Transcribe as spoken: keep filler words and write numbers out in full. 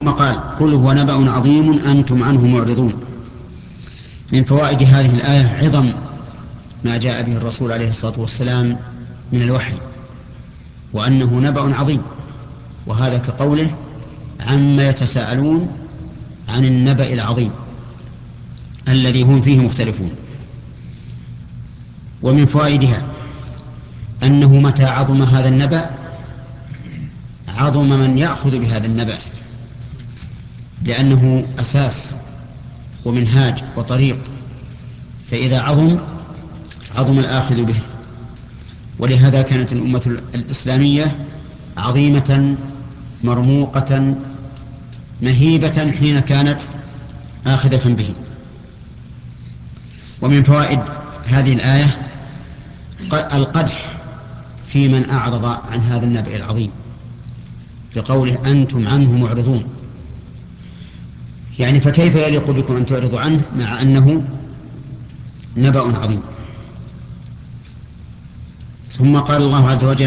قال قل هو نبأ عظيم أنتم عنه معرضون. من فوائد هذه الآية عظم ما جاء به الرسول عليه الصلاة والسلام من الوحي، وأنه نبأ عظيم، وهذا كقوله عما يتساءلون عن النبأ العظيم الذي هم فيه مختلفون. ومن فوائدها أنه متى عظم هذا النبأ عظم من يأخذ بهذا النبأ، لأنه أساس ومنهاج وطريق، فإذا عظم عظم الآخذ به. ولهذا كانت الأمة الإسلامية عظيمة مرموقة مهيبة حين كانت آخذة به. ومن فوائد هذه الآية القدح في من أعرض عن هذا النبأ العظيم، بقوله أنتم عنه معرضون، يعني فكيف يليق بكم أن تعرضوا عنه مع أنه نبأ عظيم. ثم قال الله عز وجل